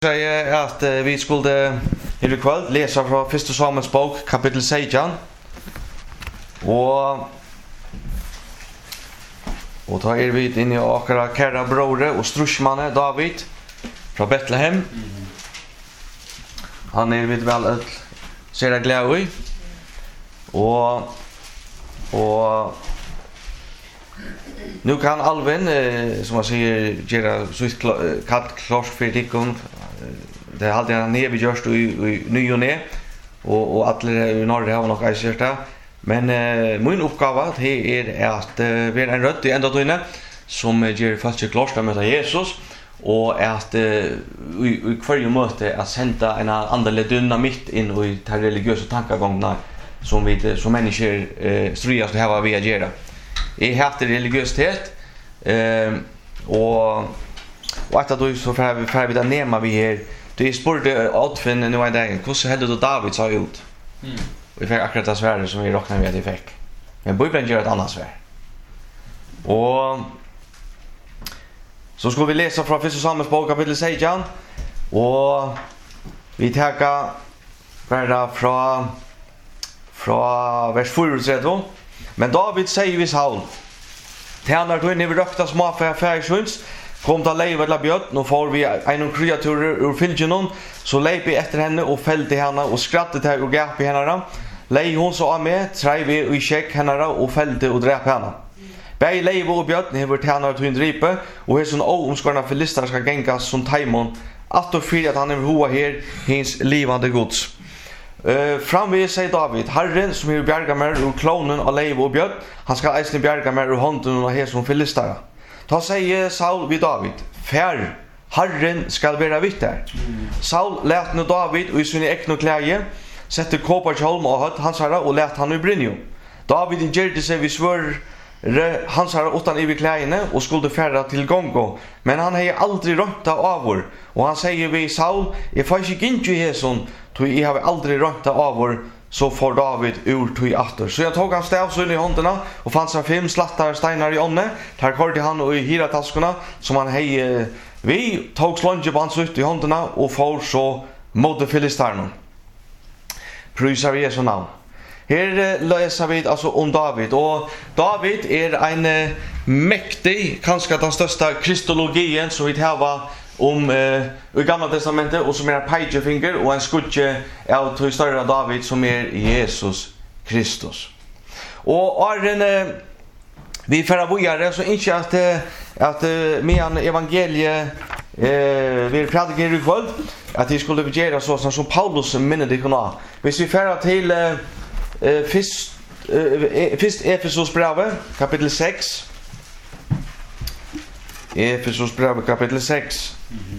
säger att vi skulle i kväll läsa från första Samuels bok kapitel 16. Och tar vi in i akra kära bror och strushmanne David från Betlehem. Han är vid väl ser jag glad i. Och nu kan Alvin som man säger göra så klart för dikon. Det hade han ner vi görs i ny och ner och alla i norr har nog ägt. Men min uppgave är att vara en rött i ända då inne som ger fast klart att möta Jesus och att i varje möte att sända en andlig dynamit in i de religiösa tankegångarna som vi som människor stridas att ha vi agera. I hatar religiösitet och att då så för vi där nämma vi här det spurte Adfin nu en dag hur hade då David sa ut. Vi fick akkurat det svärd som vi räknar med att vi fick. Men Bibeln gör ett annat svärd. Och så ska vi läsa från första Samuels bok kapitel 16 och vi tar bara från vers 4. Men David säger vid Saul: "Tjänar du in i rökta små färgsjöns, kom ta leiva till björn, nu får vi en kreatur ur fylgjenon, så leip vi efter henne och fällde henne och skrattade till och gap i henne. Lei hon så av med, träv vi i check henne och fällde och dräp henne. Bäj leiva och björn hever tjänar till en dripe, och är sån omskorna filister ska gängas som taimon, att och för att han är hoa här, hins livande gods. Framvis säger David: Herren som är bjärga mer ur klonen av leiva och björn, han ska eisne bjärga mer ur hånden av här som filister. Ta säger Saul vid David: "Fär, Herren skall vara vitt där." Saul lät nu David och i sin ekno kläje sätter kopparhjälm och hatt hans herre och lät han i brynjo. David gjorde sig vid svör hans herre utan i kläjene och skulle färra till Gongo, men han hade aldrig rönta avor, och han säger vid Saul: "Jag får inte häson, då jag har aldrig rönta avor." Så får David ur tog åter. Så jag tog hans stavsyn i händerna och fann sig 5 slattar stenar i ånne. Där körde han och i hirataskorna som han hej vi tog slunge på hans ut i händerna och får så mot filistarna. Prisar vi Jesu namn. Här läser vi alltså om David, och David är en mäktig, kanske den största kristologien som vi har om i Gamla testamentet, och som är en pegefinger och en skudde av till större David som är Jesus Kristus. Och vi förra bojare så inte att med evangelie vi predikar i kväll att det skulle göra så som Paulus minnade kunna. Hvis vi förra till först Efesos brev kapitel 6. Efesos brev kapitel 6.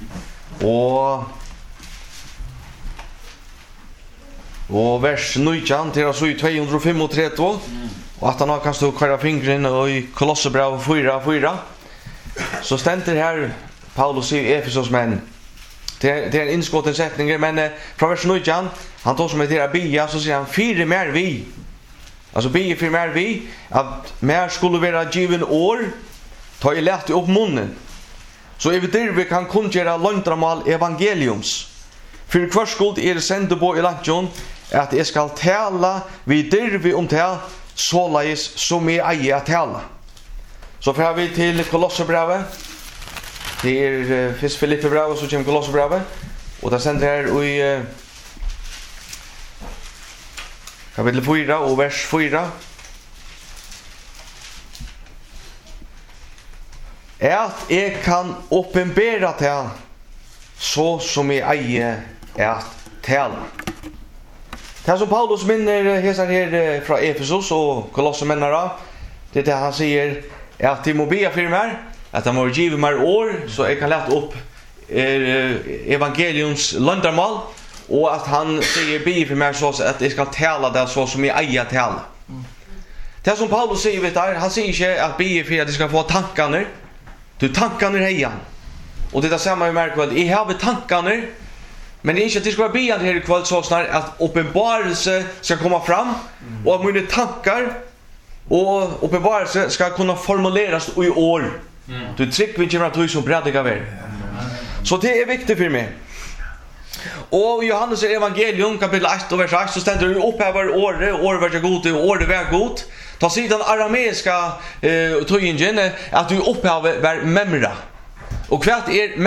Och vers 19 till så i 235 och att han kan stå kvar fingren och i Kolosserbrev 4:4 så ständer här Paulus i Efesos men det är en inskotten sättning, men från vers 19 han tar som heter bia, så säger han fyra mer vi, alltså bia för mer vi, att mer skulle vara given år ta i lätt upp munnen. Så evigt vi kan konjera långtramal evangeliums. För kvarskuld är det sände på i lantion att jag ska tala vid dirvi om det sålais som är eie att tala. Så får vi till Kolosserbrevet. Det är först Filipperbrevet så kommer Kolosserbrevet. Och det sänder här i kapitel 4 och vers 4. Att jag kan uppenbara det så som jag eie att tala. Det som Paulus minner hesar här från Efesos och Kolossemennara, det är det han säger att de må be för mig, att de må giva mig år så jag kan lätta upp evangeliums landarmal, och att han säger be för mig så att jag ska tala det så som jag eie att tala. Det som Paulus säger vet där, han säger inte att be för att de ska få tankarna. Du tankarna hejan. Och det är samma i märkvälд. Jag har tankarna, men det är inte att det ska vara beande här i kväll så snart att uppenbarelse ska komma fram och att mina tankar och uppenbarelse ska kunna formuleras i år. Du trycker vi inte att du som predikar väl. Så det är viktigt för mig. Och Johannes evangelium kapitel 1 och vers 1 så ständer det upphäver året var god och året var god. Ta sidan arameiska tøyingen att du upphäver var memra. Och kvart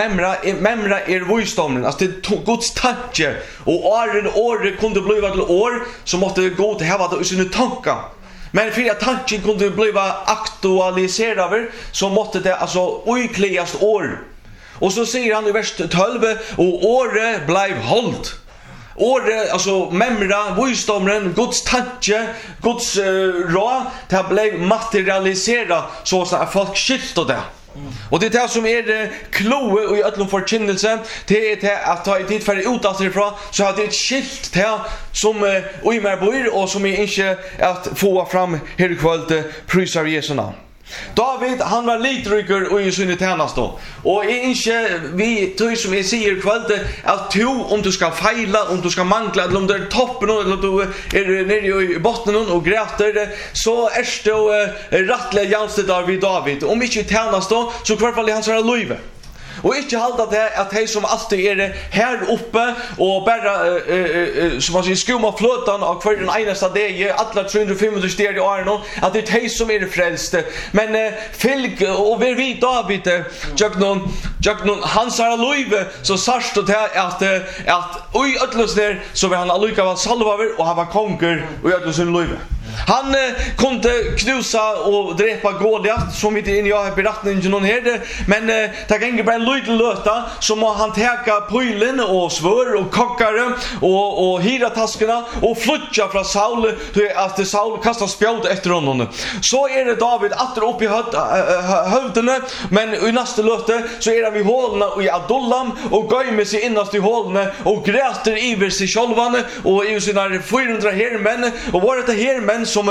memra visdomen, alltså det Guds tanke och året kunde bli till år så måste god ha det i sina tankar. Men för att tanken kunde bli aktualiserad så måste det alltså utkläas år. Och så säger han i vers 12 och året blev hållt. Året, alltså memra, visdomen, Guds tanke, Guds råd, det blev materialiserat så att folk skilt det. Och det är det som är kloe och i öllum förkynnelse, det är det att ta i tid för ut därifrån så har det ett skilt det som i mer bor och som är inte att få fram här i kväll prisar Jesu namn. David, han var litrycker och i sin tjänst då. Och inte vi tror som jag säger kväll att tro om du ska fejla, om du ska mangla eller om du är toppen eller om du är nere i botten och gräter så är det rättliga jämställdar vid David. Om inte tjänst då så kvar fall i hans liv. Och inte halda det att hej som alltid är här uppe och bara som man säger skumma flötan av kvar den enaste dag alla 350 steg i åren att det är hej som är frälst. Men fylg och vi David jag någon hans liv så sarst det att oj ödlös där så var han allikevel salvaver och han var konkur och ödlös sin liv. Han kunde knusa och drepa Goliat som vi inte in jag har berättat någon här men det kan inte bara lite löta så må han täcka pojlen och svör och kockare och hira taskarna och flytta från Saul till att Saul kastar spjåt efter honom. Så är det David åter upp i hövdene men i nästa löte så är det vid hålna och i Adullam och gömmer sig innast i hålna och gräter iver sig självan och i sina 400 hermän och var det hermän som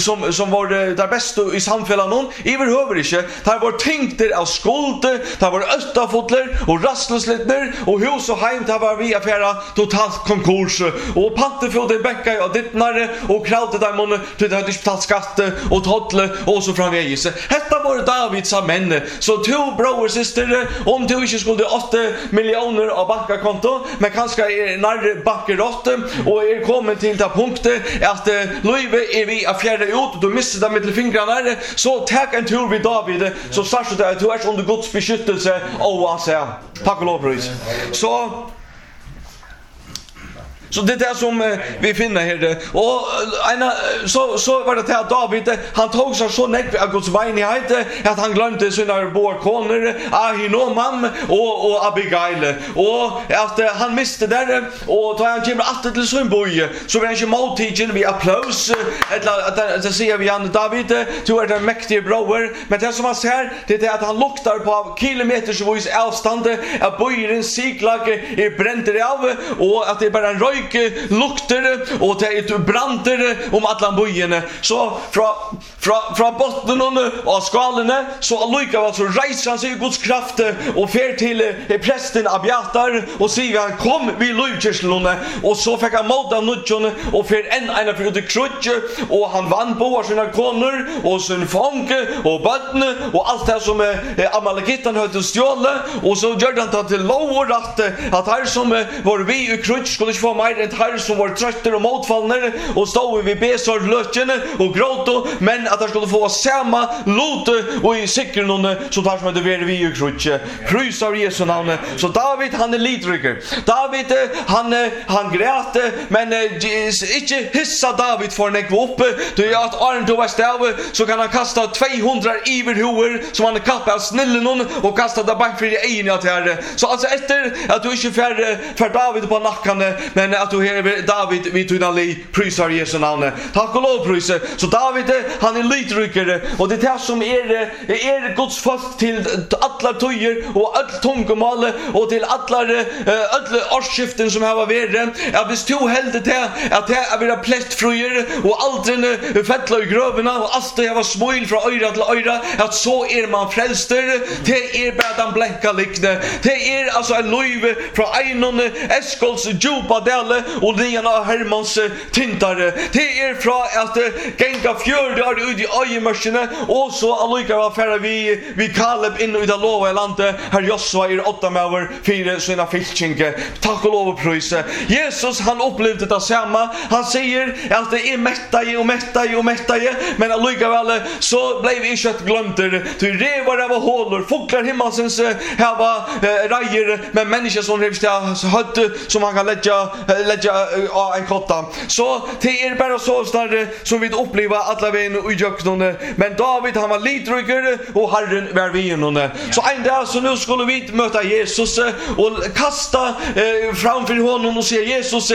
var där bästa i samfällan överhuvud inte. Det var tänkter av skuld, det var östafotler och rastlöslittner och hus och heim det var vi affära totalt konkurs och pantefjodde bäcka och dittnare och krautet där mån till det hade betalt skatt och tottle och så framvägis. Detta var Davids män. Så två bror och syster om du inte skulle 8 miljoner av bankakonto men kanske är när bankerott och är kommit till det punkten att livet är vi affärer ut, du missar det med fingrarna så tack en tur vid David så särskilt att du är under Guds beskyttelse och han säger tack och lov pris. Så det är det som vi finner här. Och så var det att David, han tog sig så näck av Guds vänlighet att han glömde sina båda koner, Ahinoam och Abigail. Och att han miste där och då han kommer åter till sin boj så var han inte mottagen vid applaus. Det säger vi han David, du är den mäktige bror. Men det som han säger, det är att han luktar på kilometersvis avstånd att bojens siklag är bränt av och att det är bara en röj lukter och det branter om alla bojen så från botten och skalen så allikevel så reiser han sig i Guds kraft och fer till prästen Abiatar och säger han kom vid lovkyrkelen och så fick han måta nudjon och fer en för ut krutch och han vann på sina koner och sin fånge och bötne och allt det som Amalekiten hade stjålet och så gjorde han till lov och rätt att här som var vi i krutch skulle inte få mer här som var trötter och motfallna och stod vid besor lötjen och gråt men att han skulle få samma lot och i sikren så tar som det var vi i krutch. Prys av Jesu namn. Så David han är lidrycker. David han grät men inte hissa David för en upp. Då är att Arn då var stäv så kan han kasta 200 iverhoer som han kappar snillen och kasta det bank för det ena till. Så alltså efter att du inte för David på nacken men att du här David vid tunali prisar Jesu namn. Tack och lov prisa. Så David han är litryckare och det är som är Guds folk till alla tojer och all tungomål och till alla årsskiften som har varit. Jag visst tog helt det att det är vara plättfröjer och aldrig fettla i grövorna och allt det var småil från öra till öra att så är man frälster. Det är bara den blanka likne. Det är alltså en löv från en Eskols djupa del väl och nian av Hermans tintare. Det är från att gänga fjörde ut i öjemarskene och så allika var färra vi Kaleb in i det lova landet. Herr Josua 8 mäver 4 sina fiskkinke. Tack och lov och pröjse. Jesus han upplevde det samma. Han säger att det är mättaje, men allika väl så blev vi inte glömt det. Ty revar av hålor, fåglar himmelsens hava rajer, men människor som revs hött som han kan lägga en kotta. Så det är bara så snarare som vi upplever alla vägen och jöknone. Men David han var lidrygare och Herren var vinnande. Så en dag så nu skulle vi möta Jesus och kasta framför honom och säga Jesus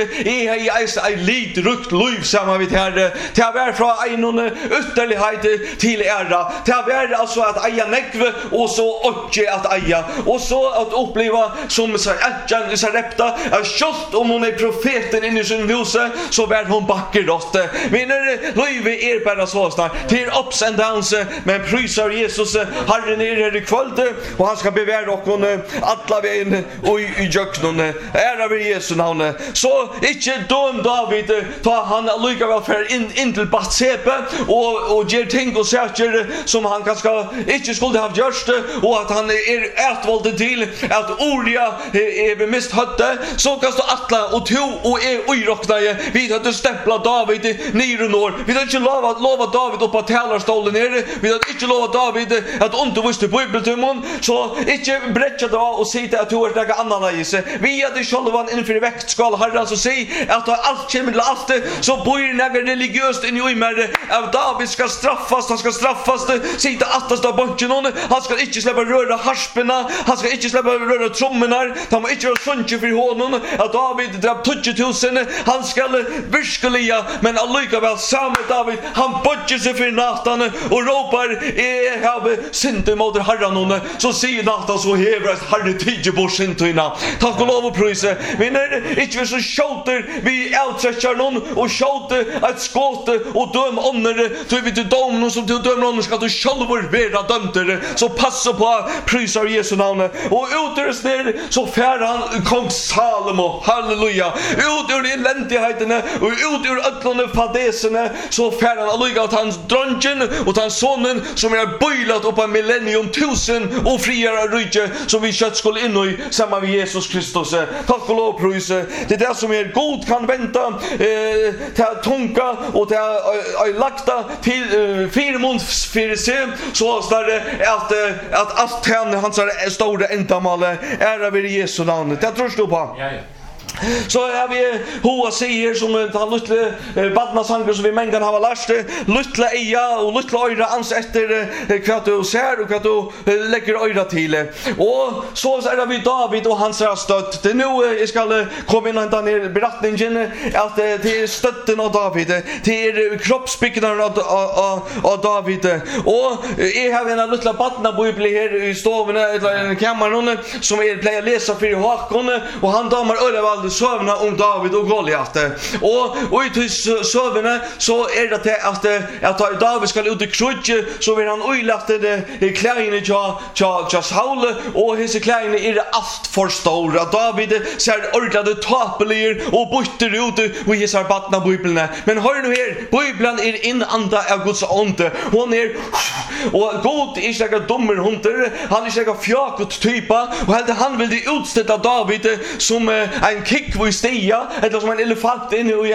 är en lidrygt liv samma vid Herre. Till att vara från en ytterlighet till ära. Till att vara alltså att eja nekve och så också att eja. Och så att uppleva som så repta att just om hon är profeten in i sin huse så var hon backer åt. Vinner livet är bara så snart till ups and downs, men prysar Jesus Herren är här i kväll och han ska bevara och alla vägen och i jöknon. Ära vid Jesu namn. Så inte döm David ta han lika väl för in till Batsepe och ger ting och saker som han kanske inte skulle ha gjort och att han är ätvald till att Uria är mist hötte så kan stå alla och to och är ojrocknaje vi hade stämplat David nyrunår. Vi hade inte lovat David upp på talarstolen nere. Vi hade inte lovat David att undervisa bibeltumon så inte bräcka då och säga att du är något annorlunda. Vi hade själva inför väktskal Herren så säg att allt kommer till allt så bor något religiöst in i mer av David ska straffas, han ska straffas sitta attasta bunchen han ska inte släppa röra harsperna, han ska inte släppa röra trummorna, han må inte göra sjunche för honom att David drab 20,000 han ska virkeliga men allika väl samma David han budger sig för Natan och ropar have synd emot Herren så säger Natan så hever Herre tige bort synderna. Tack och lov och pröjse. Vi när inte så skjuter vi outträckar någon och skjuter ett skott och döm honor så vi till dom som till döm någon ska du själv vara dömd så passa på pröjsar Jesu namn och utrust ner så fär han kung Salomo halleluja ut ur eländigheten och ut ur ödlande fadeserna så fär han allika att hans dröngen och hans sonen som är böjlat upp av millennium 1000 och friare rike som vi kött skulle in i samma med Jesus Kristus. Tack och lov pröjse. Det är det som är god kan vänta till att tunka och till att lakta till firmund för sig så snarare att allt hans stora ändamål ära vid Jesu namn. Det tror du på? Ja. Så har vi hoa säger som han lite badnasanger som vi mängan har lärt lite eja och lite öra ans efter vad du ser och vad du lägger öra till och så är det David och hans stöd det nu jag ska komma in och ner berättningen att det är stötten av David det är kroppsbyggnaden av David och jag har en liten badnabibel här i stoven eller kammaren som är plejer läsa för Håkon och han damar överallt sövna om David och Goliat. Och i sövna så är det att David ska ut i krutje så vill han ojlattade kläderna till Saul och hans kläderna är allt för stora. David ser ordlade tapelier och bytter ut och ger batna bibeln. Men hör nu här, bibeln är inanda av Guds ande. Hon är och god är inte dummer hunter, han är inte fjakot typa och han vill utställa David som en kick i stia eller som en elefant inne i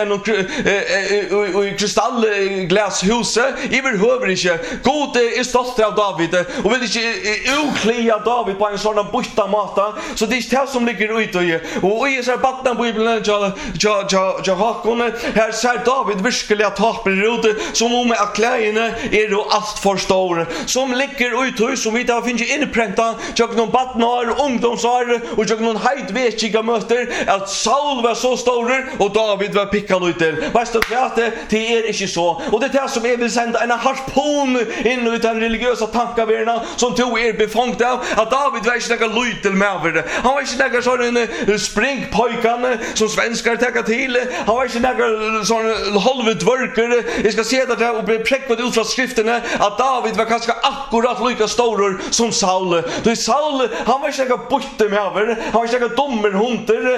en kristallglashuset överhuvud inte. God är stolt av David och vill inte uklia David på en sån bytta mata så det är det som ligger ute och i så battan bibeln jag Håkon här ser David verkligen att tapper ut som om att kläderna är då allt för stora som ligger ute som vi där finns inpränta jag någon batnar ungdomsår och jag någon hejdvekiga möter att Saul var så stor och David var pickad ut där. Fast det är inte så. Och det är det som jag vill sända en harpon in i den religiösa tankavärlden som tog befångt av att David var inte någon lytel med över. Han var inte någon sån springpojkan som svenskar täcker till. Han var inte någon sån halvdvörker. Jag ska se det och bli präckad ut från skrifterna att David var ganska akkurat lika stor som Saul. Då Saul, han var inte någon bytte med över. Han var inte någon dummer hunter.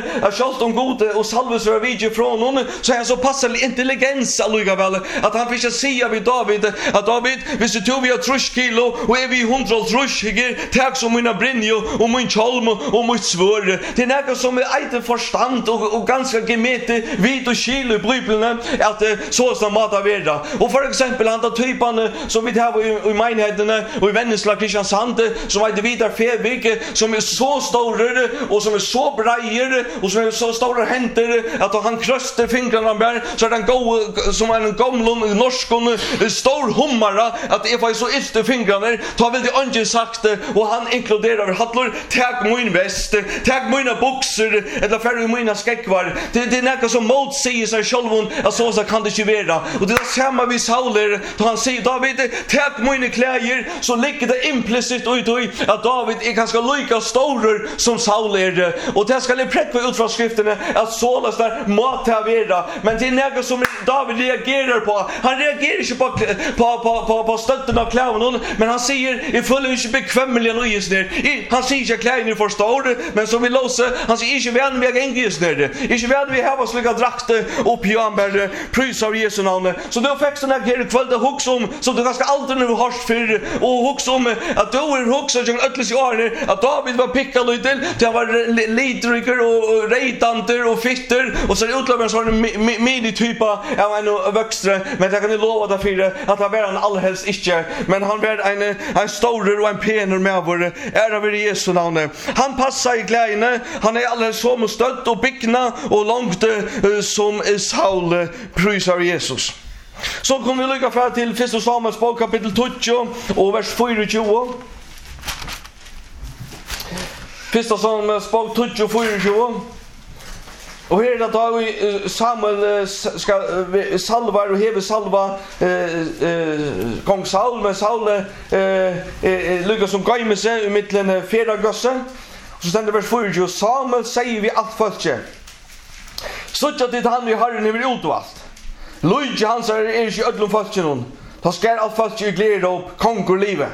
självt om gode och salvelser av video från honom, så är så passelig intelligens allugavall att han fick säga vid David att David, hvis du tog vi har 30 kilo och är vi 100 trushiger, tack som mina brinjo och min kjolm och mitt svör. Det är något som är inte förstand och ganska gemete vid och kilo i Bibeln att så som mat av era. Och för exempel han tar typen som vi har i menigheterna och i Vännäsla Kristiansand som heter Vidar Fevik som är så stora och som är så brejer och som är så stora händer att han kröster fingrarna med så den går som en gammal norskon stor hummara att if I så yttre fingrarna tar väl det ungen sagt och han inkluderar hallor tag min väst tag mina boxer eller färre mina skäckvar det är något som motsäger sig själv att så kan det inte vara och det är samma vi Sauler då han säger David tag mina kläder så ligger det implicit ut i att David är ganska lika stor som Saul är och det ska ni präcka ut från skrifterna att Saulas där måste vara men det är något som David reagerar på han reagerar inte på stötten av kläderna men han säger jag följer inte bekvämligen och just ner han säger inte kläderna för stor men som vi låser han säger inte vän vi är just ner inte vän vi har slika drakter och pyjamas prys av Jesu namn så då fick såna här kvälda hooks om som du ganska aldrig nu har för och hooks om att då är hooks och ötles i år att David var pickad lite det var lidriker och rejtanter och fitter och så utlovar så mini-typa av en växtre men jag kan ju lova det för att han var en allhelst inte men han var en stor och en penor med vår ära vid Jesu namn han passar i kläderna han är alldeles som stött och bickna och långt som Saul prysar Jesus så kommer vi lycka fram till 1 Samuels bok kapitel 20 och vers 24 1 Samuels bok 20 och 24 och här är det då Samuel ska salva och heve salva kong Saul med Saul lyckas som gøyme sig i mittlen fjärde gosse så ständer vers 40 Samuel säger vi allt folket så att det han vi har över utvalt Luigi hans är inte i ödlom folket någon då ska allt folket i glädje upp konkur livet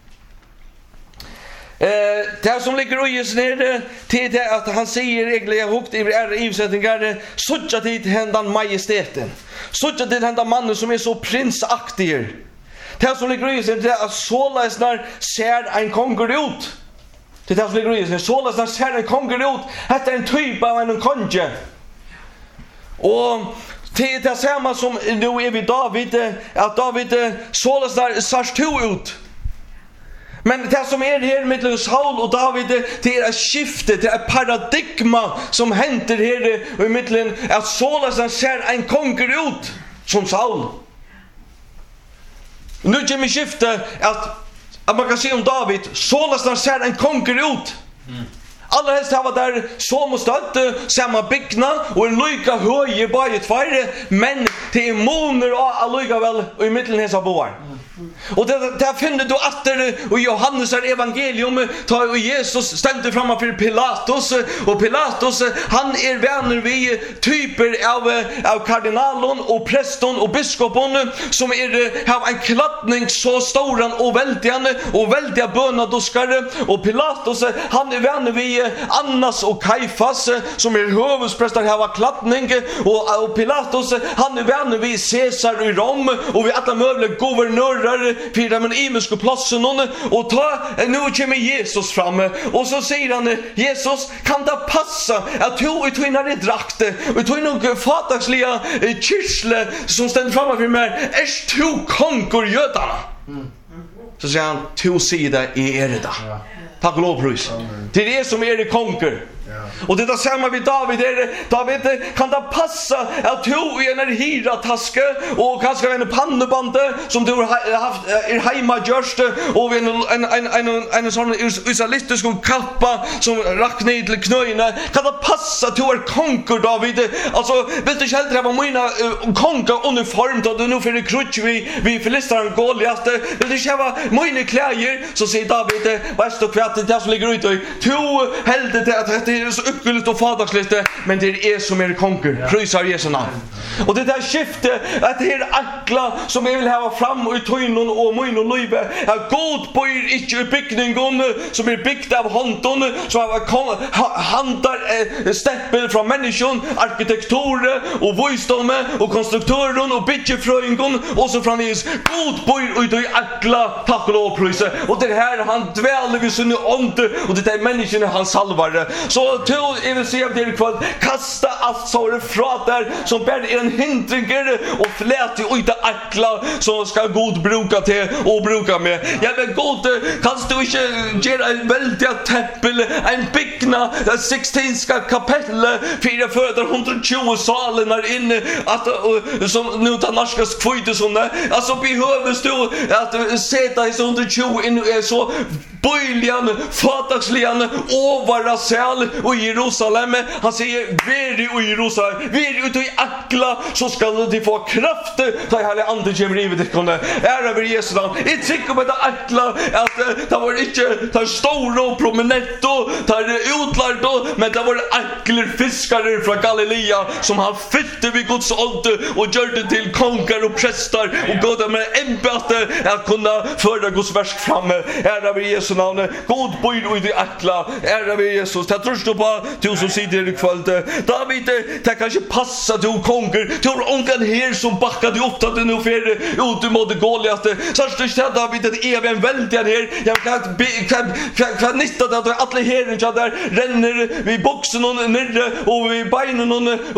det som ligger i oss nere till det att han säger egentligen högt i ivsättningar så att det händer majesteten så att det händer mannen som är så prinsaktig det som ligger i oss är att såläsnar ser en kongur ut det som ligger i oss såläsnar ser en kongur ut det är en typ av en konge och det är samma som nu är vi David att David såläsnar ser ut men det som är här mellan Saul och David det är ett skifte, det är ett paradigma som händer här i mitten att Saul ser en konkur ut som Saul. Nu kommer skifte att man kan se om David Saul ser en konkur ut. Alla helst har där som stötte samma byggna och en lika höje bara ett färre men det är moner och alliga väl i mitten hesa boar. Och det finner du att och Johannes evangelium tar och Jesus ställde fram för Pilatus och Pilatus han är vänner vi typer av kardinalen och prästen och biskopen som är har en klattning så stor och väldiga bönadoskare och Pilatus han är vänner vi Annas och Kajfas som är huvudpräster har klattning och Pilatus han är vänner vi Caesar i Rom och vi alla möjliga guvernörer för de imenska platsen och nu kommer Jesus fram och så säger han Jesus kan det passa att du i tvina drakt och du nog fatagsliga kyrsle som ständer framför för mig är du konkur jötarna så säger han du sida är det tack och lovprys det är som är det konkur och det är samma vid David David kan det passa att du i en hyra taske och kanske en pannebande som du har haft hemma görst och en sån israelitisk kappa som rack ner till knöna kan det passa att du är konkur David alltså vill du helt ha mina konkur uniform då du nu för krutch vi filistran Goliat vill du ha mina kläder så säger David vad står kvart det som ligger ute du helde det att det är så uppgulligt och fadagsligt, men det är som är konkur. Prisar Jesu namn. Och det där skiftet att det är akla som jag vill ha fram och i tøynon och mun och live. Är god på er inte i byggningen som är byggt av hanton som har handar steppel från människan, arkitekturer och visdom och konstruktörer och byggefröingen och så framvis god på er och i akla tack och lovprisa. Och det här han dväller vid sin ånd och det är människan han salvar. Så till jag vill säga det ikväll, kasta allt så fra där som bara är en hindring och fläti och inte akla som ska god bruka till och bruka med. Jag vill god, kan du inte göra en väldigt tempel, en byggna, den 16:ska kapell, fyra föder 120 salen där inne, att som nu tar narskas kvite som det. Alltså behövs du att sätta i 120 in så böjligan, fatagsligan, ovara säl och Jerusalem. Han säger, veri i Jerusalem, veri ute i akla, så ska de få kraft. Ta hela ande kommer i vid kunde. Ära vid Jesu namn. Jag tycker på det akla att det var inte tar stora och prominent och tar utlärd då, men det var akler fiskare från Galilea som har fytte vid Guds ålder och gör det till kongar och präster och gav dem ämbete att kunna föra Guds verk framme. Ära vid Jesu namn. God böjd och i akla. Ära vid Jesus. Jag tror du på du som sitter i kväll. David, det kanske passar du kongar. Du har onkan här som backade upp att du nu för ut du mådde Goliat. Så att David det är en väldigt här. Jag kan nytta det att alla här inte där renner vid boxen och nere och vid benen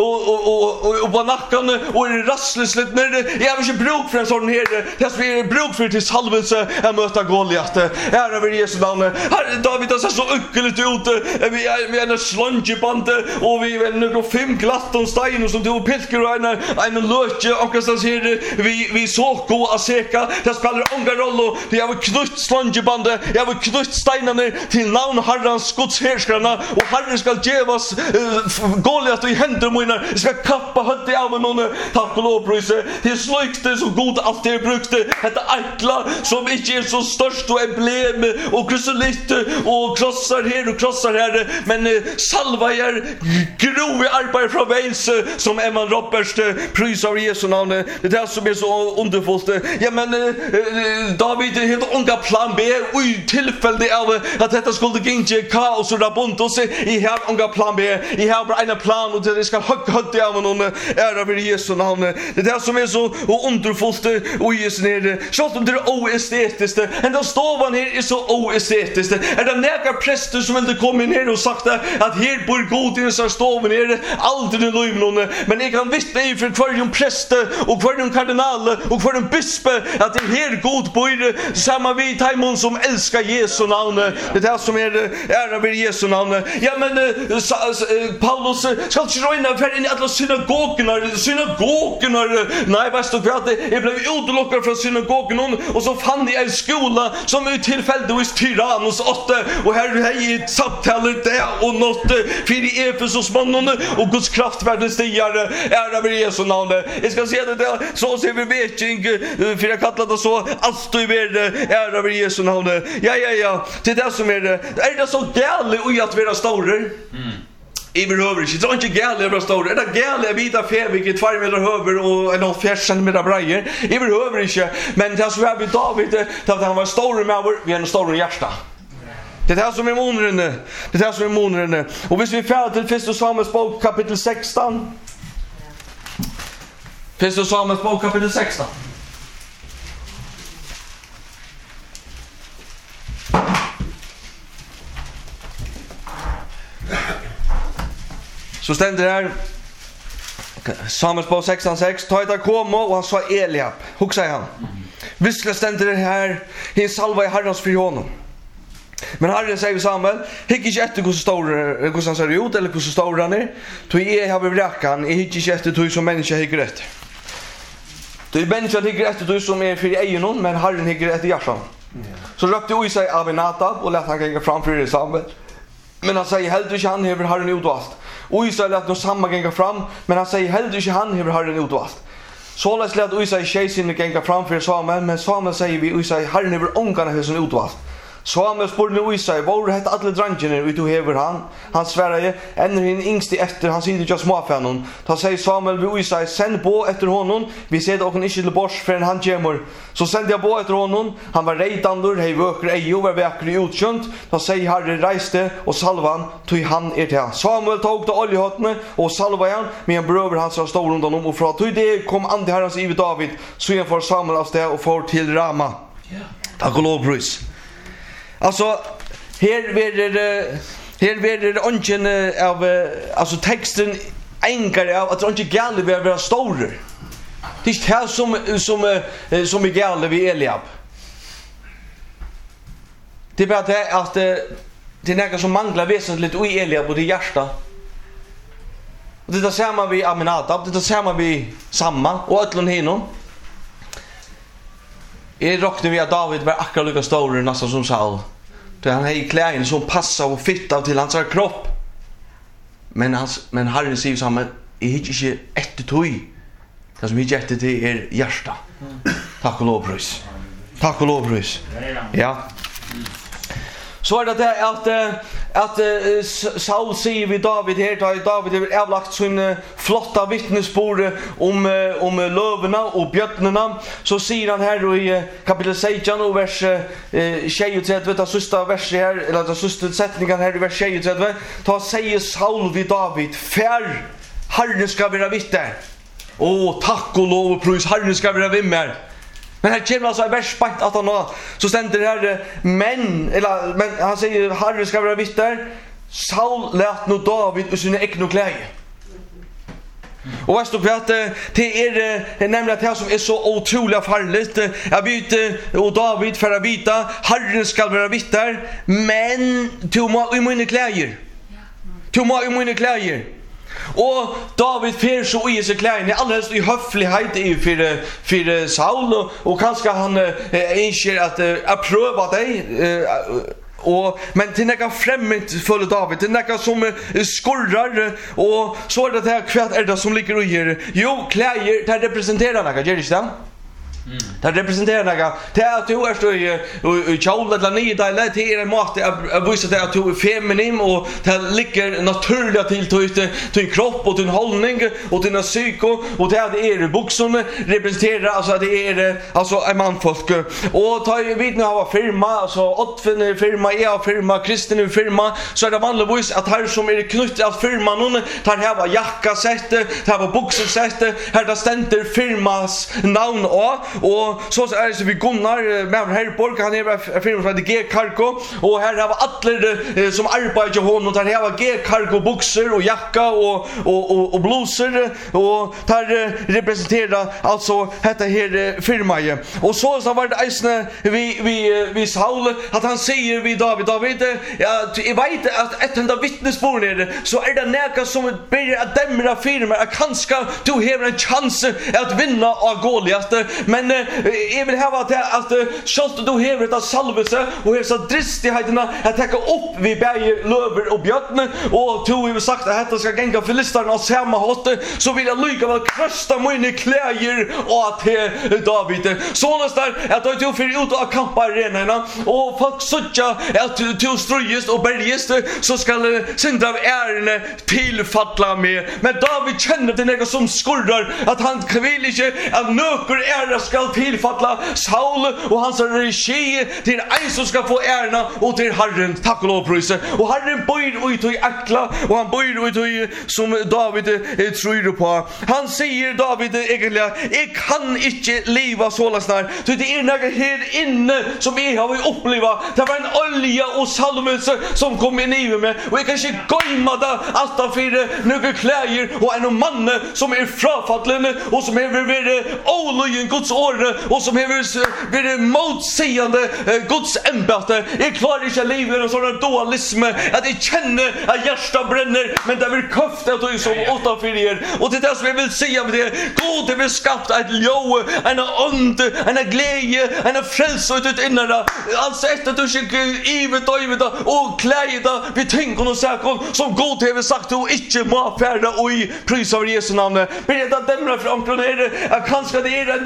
och på nacken och i rasslet nere. Jag vill inte bruk för en sån här. Jag vill bruk för till salvelse att möta Goliat. Ära vid Jesu namn. David har så öckligt ut. Vi är en slungebande och vi är några 5 glatton stein som du pilker och en löke och någonstans här vi såg gå att seka. Det spelar ingen roll. Jag vill knutt slungebande. Jag vill knutt steinarna till namn Herrans Guds härskarna och Herren ska ge oss Goliat i händer mina. Ska kappa hötte av någon tack och lovprise. Det slökte så god allt det brukte. Detta akla som inte är så störst och emblem och krysselitt och krossar här men salva er grov arbete från Wales som Emman Roberts prys av Jesu namn. Det är det som är så underfullt. Ja men David hade unga plan B och i tillfälle av att detta skulle gynge kaos och rabuntos i har unga plan B. I har bara en plan och det ska högga av någon ära vid Jesu namn. Det är det som är så underfullt och Jesu ner. Så att det är oestetiskt. Ända stovan här är så oestetiskt. Är det några präster som inte kommer ner och sagt att här bor god i dessa stoven här aldrig i liv men jag kan vittna i för kvarjon präster och kvarjon kardinal och kvarjon bispe att det här god bor samma vid taimon som älskar Jesu namn. Det är det som är ära vid Jesu namn. Ja men Paulus ska inte röjna för in i alla synagogerna. Nej, vet du vad jag blev utelockad från synagogen och så fann jag en skola som är tillfälligtvis Tyrannus 8 och här är ett samtal där och något för i Efesos mannen och Guds kraft världen stigare. Ära vid Jesu namn. Jag ska säga det där så ser vi vetting för jag kallar det så allt du vet ära vid Jesu namn. Ja. Det är det som är det så galet att vara stora. I behöver inte. Det är inte gärligt att stå. Det är gärligt att vita fävik 2 meter höver och en 4 centimeter brejer. I behöver inte. Men det är så här vid David att han var stor med vi är en stor hjärta. Det är det här som är månaden. Det är det som är månaden. Och hvis vi är färdiga till 1 Samuels bok kapitel 16. 1 Samuels bok kapitel 16. Så ständer här Samuels bok 16:6. Ta ett kom och han sa Eliab. Hur säger han? Visst ständer det här hin salva i Herrens för honom. Men Herren säger Samuel, hick inte efter hur han ser ut eller hur stor han är. Då jag har vräkan, jag hick inte efter hur som människa hickar efter. Då är människan hickar efter hur som är för egen, men Herren hickar efter hjärtan. Så rökte i sig Abinadab och lät han gänga framför Samuel. Men han säger heller inte han hever Herren utvast. Och Israel lät nog samma gänga fram, men han säger heller inte han hever Herren utvast. Så lät Israel tjejsinne gänga framför Samuel, men Samuel säger vi Israel Herren hever ångarna hever sin utvast. Samuel spurte nu Isai, hvor hette alle drangene ut og hever han? Han sverre, ender hin yngste etter, han sier ikke småfennon. Da sier Samuel ved Isai, send på etter honom, vi ser det åkken ikke til bors før han kommer. Så sendte jeg på etter honom, han var reidandur, hei vøker ei og var vekker i utkjønt. Da sier Herre reiste og salvan, tog han til. Samuel tog til oljehåttene og salva han, men han brøver hans av stå rundt honom, og fra tog det kom ande herrens i David, så han får Samuel av sted og får til Rama. Takk og lovbrus. Altså, her verer ånden av, altså teksten engar av at det ikke gale ved å være store. Det er ikke det som er gale ved Eliab. Det er bare det at det er noe som mangler vesentligt i Eliab og det hjärsta. Og det ser man vi Aminadab, det ser man vi Samma og Ötlund hinom. Jeg råkner vi at David var akkurat lika stor nästan som Saul. Han hade kläder som passade och fittade till hans kropp. Men Herren säger samman, jag hittar inte efter tog. Det som hittar efter det är hjärta. Tack och lovprys. Tack och lovprys. Ja. Så är det att Saul säger vid David här, David har avlagt sin flotta vittnesbord om löverna och bjötterna. Så säger han här i kapitel 16 och vers 23, det sista verset här, eller det sista sättningen här i vers 23, då säger Saul vid David, fär, Herren ska vara vitte. Tack och lov och pris, Herren ska vara vimmer. Men här kommer alltså vers 18 så ständer det här men han säger Herren ska vara vitter. Saul lät nu David ur sina egna kläder. Och vad står det är nämligen det som är så otroligt farligt. Jag byter och David för att vita Herren ska vara vitter, men tog i mina kläder. Tog i mina kläder. Och David fer så i sig kläderna alldeles i höflighet i för Saul och kanske han inser att pröva dig men till några främmande för David till några som skorrar och så är det här kvart är det som ligger i här. Jo, kläder det representerar något, gör det inte? Det representerar något. Det är att du är så i kjol eller nida eller det är en mat att visa det att du är feminin och det ligger naturligt till din kropp och din hållning och din psyko och det är boxarna representerar alltså det är alltså en manfolk och tar ju vid nu har firma alltså åtfinner firma firma kristen firma så är det vanligtvis att här som är knutet att firma någon tar här var jacka sätter här var boxar sätter här där ständer firmas namn och så är det så vi Gunnar med Herborg han är firma som heter G-Cargo och här har alla som arbetar ju honom tar här var G-Cargo boxar och jacka och bluser och tar representerar alltså detta här firma och så var det isne vi Saul att han säger vi David jag vet att ett enda vittnesbörd är så är det näka som börjar att dämra firma att kanske du har en chans att vinna av Goliat men jag vill ha att själv du har ett salvelse och har så dristigheterna att ta upp vid berg löver och björn och du har sagt att detta ska gänga filistarna och samma hot så vill jag lycka väl krösta mina kläder och att David så nästan att du för ut och kampa arenorna och folk söka att du ströjest och bergest så ska synda av ärne tillfalla med men David känner det något som skurrar att han vill inte att nöker ära ska tillfalla Saul och hans regi till en som ska få ärna och till Herren tack och lovpris och Herren böjer ut i akla och han böjer ut i som David tror på han säger David egentligen jag kan inte leva så länge så det är något här inne som vi har upplevt det var en olja och salvelse som kom in i mig och jag kan inte glömma det allt för några kläder och en man som är frafallande och som har varit olygen Guds år och som har varit motsägande Guds ämbete jag klarar inte att leva i en sån dualism att jag känner att hjärtat bränner men det vill köfta att du som åtta för er och det är det som jag vill säga med det God det vill skapa ett lov en ond en glädje en frälse ut innan alltså efter att du ska ivet och kläda vi tänker och saker som God det vill sagt och inte må färda och i pris av Jesu namn men det dämrar framför det kanske det är in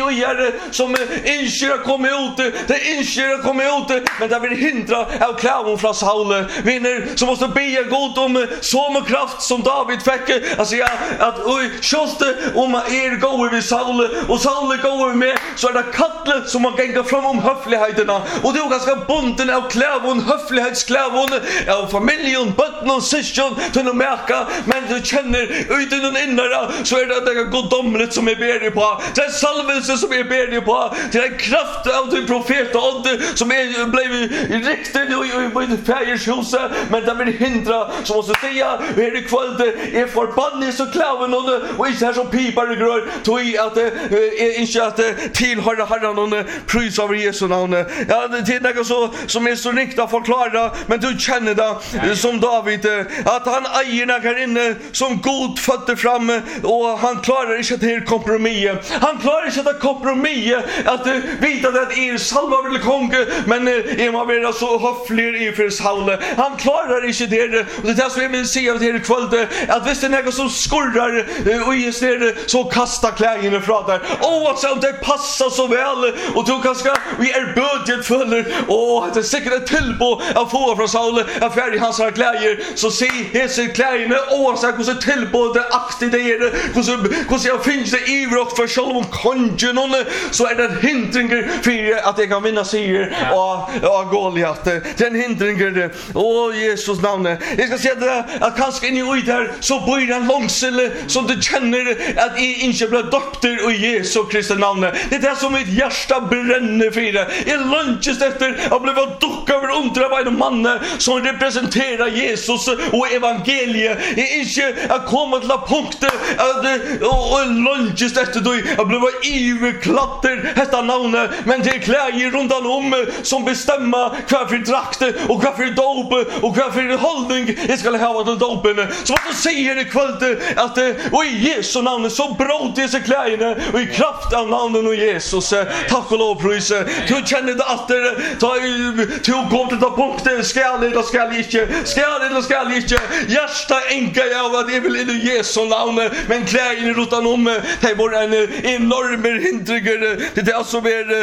och gärre som inskör att komma ut. Det inskör att komma ut. Men det vill hindra av klävon från Saul. Vinner som måste be god om som kraft som David fick. Alltså att kjoste om går vid Saul. Och Saul går med så det kattlet som man gänga fram om höfligheterna. Och det är ganska bunden av klävon, höflighetsklävon. Av familjen, bötten och syskon till att märka. Men du känner utan någon innara så är det godomligt som är ber på. Det är salvelse som är ber på. Det är kraft av din profet och som är blivit riktigt i färgers huset. Men det vill hindra som måste säga här i kväll är förbannelse och kläven och inte här som pipar och grör tog i att inte att tillhöra Herren och prys av Jesu namn. Ja, det är något så som är så riktigt att förklara men du känner det som David att han äger här inne som god fötter fram och han klarar inte att det är kompromiss. Han klarar inte att kompromiss att vita att är salva vill konge men är man vara så höflig i för Saul. Han klarar inte det och det är så jag vill se av det här kvällen att visst det är något som skurrar och just det så kasta kläderna från där. Så det passar så väl och du kanske vi är budgetfuller det är säkert ett tillbo att få från Saul att färg hans kläder så se hese kläderna så hur tillbo det aktigt det är hur jag finns det ivrock för Shalom kongen så är det hindringar för att jag kan vinna sig och Goliat den hindringar Jesus namn jag ska säga det att kanske in i där så bor en långsel som du känner att jag inte blir doktor i Jesu Kristi namn det är det som mitt hjärta bränner för det jag lunches efter att bli duck över under en man som representerar Jesus och evangeliet är inte att komma till punkter och lunches efter då att bli iverklatter detta namnet men det är kläder runt om som bestämmer vad för drakt och vad för dop och vad för hållning jag ska ha till dopen så vad du säger i kväll att i Jesu namn så brott dessa kläderna och i kraft av namnet av Jesus tack och lov prys du känner det att du går till den punkten skall inte hjärta enka jag att det vill i Jesu namn men kläderna runt om det var en enorm hindringar det är alltså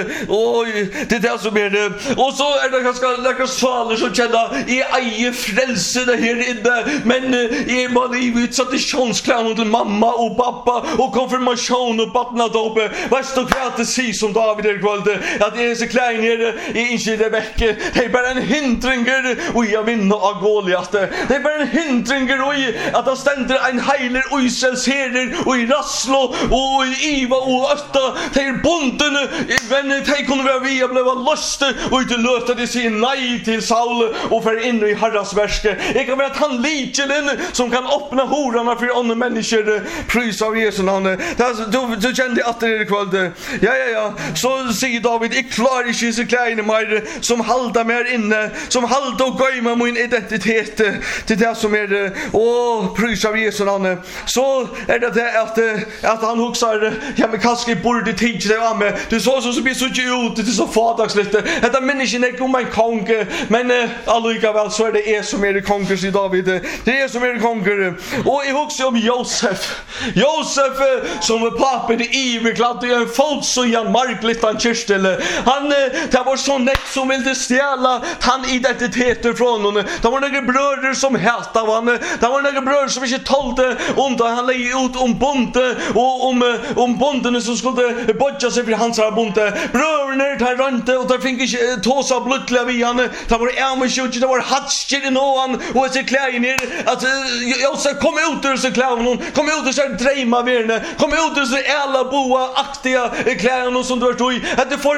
mer och så är det ganska läckra svaler som känner i eget frälse det här inne men är man utsatt i könskläder till mamma och pappa och konfirmation och barnadope vad står kvart att se som David är kväll att det är så kläder är inte det väcker det är bara en hindringar och jag vinner av Goliat det är bara en hindringar och att det ständer en heiler och Israelsherrer och i Rasslo och i Iva och Ötta det är bonden men det kunde vara vi att blev lust och inte löta det sin nej till Saul och för in i Herrans verske det kan vara att han likelen som kan öppna horarna för andra människor prys av Jesu namn du kände att det är kväll ja så säger David jag klarar inte så kläderna mer som halda mer inne som halda och gömma min identitet till det som är prys av Jesu namn så är det att han huxar ja men kanske borde tidigt det var med du så blir så ut det så fardagsligt detta människan är om en kung men allikevel så är det som är konung i David det är som är konung och jag huxar om Josef som papen i iverklatt och en folk så Jan Markligt han kyrstel han det var sån som ville stjäla han identiteter från honom det var några bröder som hatade honom det var några bröder som inte tålde undan han lägg ut om bonde och om bonden som skulle bodja sig för hans bonde bröderna där rönte och där fick inte tåsa blodliga vid han det var ämeskjutje det var hatsker i någon och så kläder ner att jag ska komma ut ur så kläder kom ut ur så drejma värne kom ut ur så alla boa aktiga kläder som du har tog att det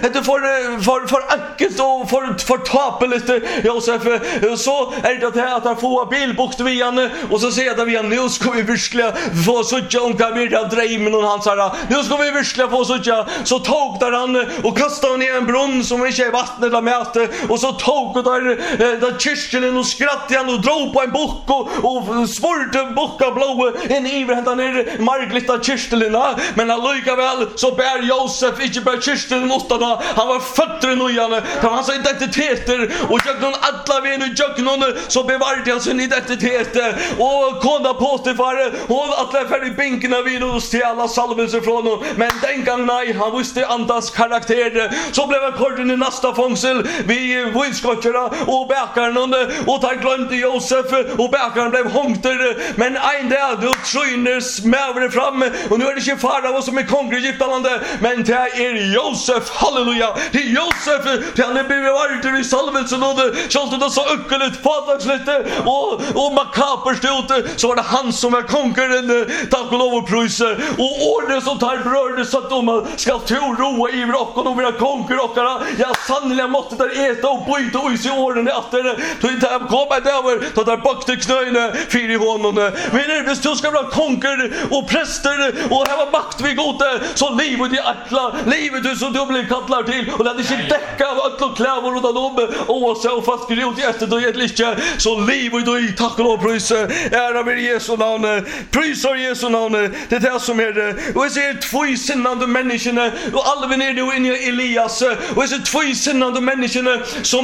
för enkelt och för tapeligt Josef så är det att han får bilbukt vid han och så säger vi nu ska vi virkligen få sådja om kan vi drejmen och han sa nu ska vi virkligen få sådja så tog där han och kastade han i en brunn som inte är vattnet där mäte och så tog där kyrkelen och skrattade han och drog på en bock och svurte bocka blå en iver han ner marglita kyrkelen men allikevel så bär Josef inte bara kyrkelen utan han var fötter nojande han var hans identiteter och jag någon alla ven och jag någon så bevarade han sin identitet och kona Potifar och alla färdig bänkarna vid oss till alla salvelser från honom men visste en gang nej, han visste andas karaktär. Så blev han kort in i nästa fångsel vid vinskotterna och bäkaren och tar glömde Josef och bäkaren blev hångter. Men en dag då tryner smävre fram och nu är det inte Farao som är kung i Egyptalande, men det är Josef, halleluja. Det är Josef, han är bevarad i salvelsen och känns det så ökkeligt, påtagsligt och makabert ut, så var det han som var kongaren, tack och lov och pröjser. Och ordet som tar bröder så att de ska tro roa i rocken och vara konkurrockarna. Jag sannolikt måste där äta och byta och se åren efter det. Då inte komma där, då där bakte knöjne fyra i honom. Men när du ska vara konkur och präster och ha makt vid gode, så livet i attla, livet som du blir kattlar till, och låt dig inte täcka av attla kläver och dem och så fast grot i efter då ett litet, så livet då i tack och lov pröjse. Ära med Jesu namn, pröjsar Jesu namn. Det är det som är det. Och jag ser två sinnande människorna, och alla vi ner in i Elias, och jag ser två sinnande människorna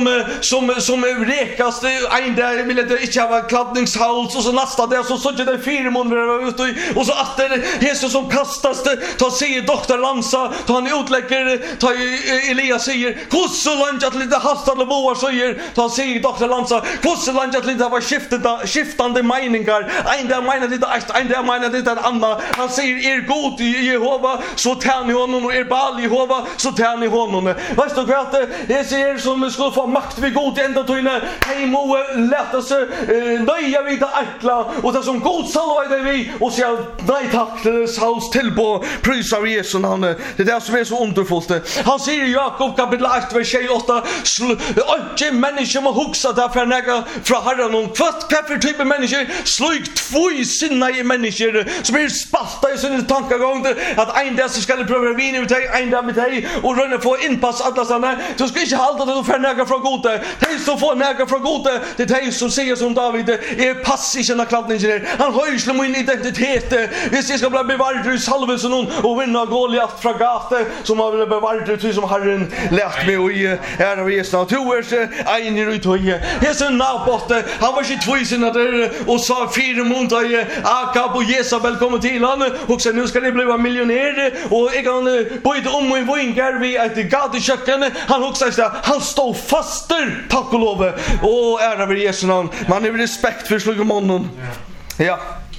som räkas en där vill det inte ha kladdningshals, och så nästa där så såg det 4 månader ut och så att Jesus som kastas ta sig doktor Lansa, ta han utlägger, ta Elias säger hur långt att lite hastat boar säger, ta sig doktor Lansa hur långt att lite var skiftande meningar, en där menar det en där menar det annan. Han säger god i Jehova, så tär ni honom, och Baal Jehova, så tär ni honom. Vet du vad det säger som skulle få makt vid god ända tøyne, hem och lätta sig nöja vid det äckla, och det som god salva i vi och säga nej tack till salvs tillbå, prysar Jesu namn. Det är det som är så underfullt. Han säger i Jakob kapitel 1 vers 28, inte människor må huxa därför näga från Herren, och vad för typ av människor slug två sinna i människor som är spalta i sin tankegång att en dag så ska det pröva vin med dig, en dag med dig, och rönna få inpass alla sådana. Du ska inte halta att du får näga från gode. De som får näga från gode, det är de som säger som David är pass i sina kladdningar. Han höjslar min identitet. Hvis jag ska bli bevarad i salvelsen och vinna Goliat från gate, som har blivit bevarad till som Herren lärt mig och i ära av Jesu namn. To är sig en i uthöje. Hesen Nabot, han var inte tvåsinna där och sa 4 månader Akab och Jezabel kommer till han och sen nu ska det bli miljonär, och jag kan byta om och vingar vid ett gateköken. Han också säger han står faster, tack och lov, och ära vid Jesu namn. Man har respekt för slugmannen. Ja.